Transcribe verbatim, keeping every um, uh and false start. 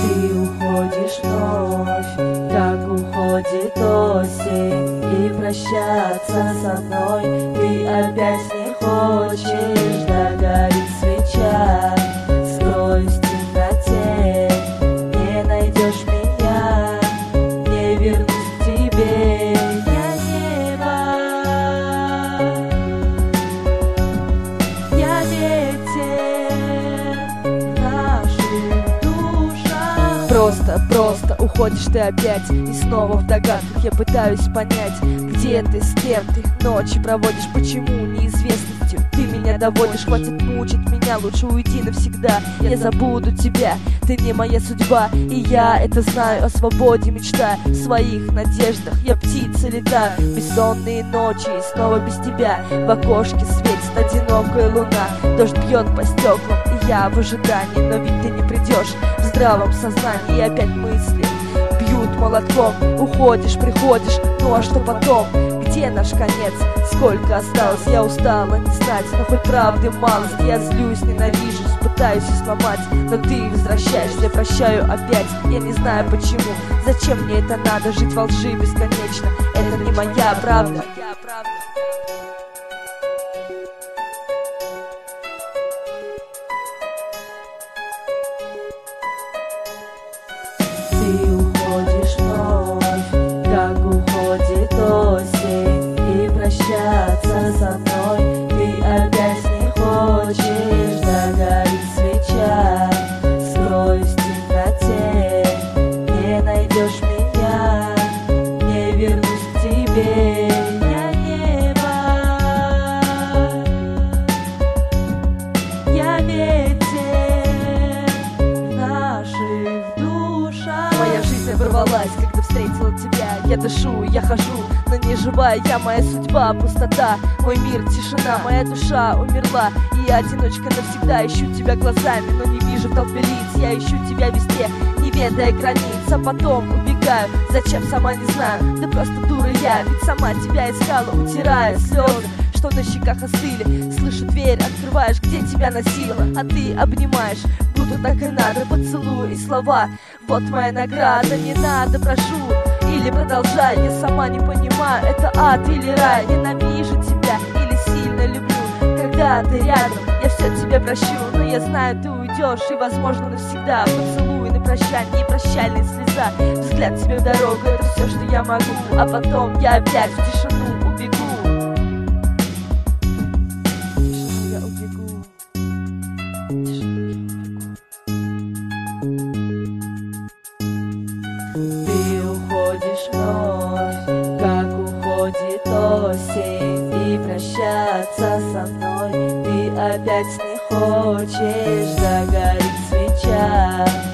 Ты уходишь вновь, как уходит осень, и прощаться со мной ты опять не хочешь. Догорит свеча, скроюсь в темноте, не найдешь меня, не вернусь к тебе. Я небо, я ветер в наших душах. Просто, просто уходишь ты опять, и снова в догадках я пытаюсь понять, где ты, с кем ты ночи проводишь, почему неизвестностью ты меня доводишь. Хватит мучить меня, лучше уйди навсегда, я забуду тебя, ты не моя судьба, и я это знаю. О свободе мечтаю, в своих надеждах я птица летаю. Бессонные ночи и снова без тебя, в окошке светит одинокая луна, дождь бьет по стеклам, и я в ожидании, но ведь ты не придешь. В здравом сознании и опять мысли бьют молотком. Уходишь, приходишь, ну а что потом? Где наш конец? Сколько осталось? Я устала не знать, но хоть правды малость. Я злюсь, ненавижу, пытаюсь и сломать, но ты возвращаешься, я прощаю опять. Я не знаю почему, зачем мне это надо, жить во лжи бесконечно. Это не моя правда. Ты уходишь вновь, как уходит осень, и прощаться со мной ты опять не хочешь. Догорит свеча, скроюсь в темноте, не найдешь меня, не вернусь к тебе. Я небо, я ветер в наших душах. Моя жизнь оборвалась, когда встретила тебя. Я дышу, я хожу, но не живая я. Моя судьба — пустота, мой мир — тишина. Моя душа умерла, и я одиночка навсегда. Ищу тебя глазами, но не вижу в толпе лиц. Я ищу тебя везде, не ведая границ, а потом убегаю. Зачем, сама не знаю, да просто дура я. Ведь сама тебя искала, утирая слезы, что на щеках остыли. Слышу дверь, открываешь, где тебя носила, а ты обнимаешь, будто так и надо. Поцелуй и слова, вот моя награда. Не надо, прошу, или продолжай. Я сама не понимаю, это ад или рай. Ненавижу тебя или сильно люблю. Когда ты рядом, я все тебе прощу, но я знаю, ты уйдешь, и возможно навсегда. Поцелуй на прощание и прощальная слеза, взгляд тебе в дорогу, это все, что я могу. А потом я опять в тишину убегу. Я убегу. Ты уходишь вновь, как уходит осень, и прощаться со мной ты опять не хочешь. Догорит свеча,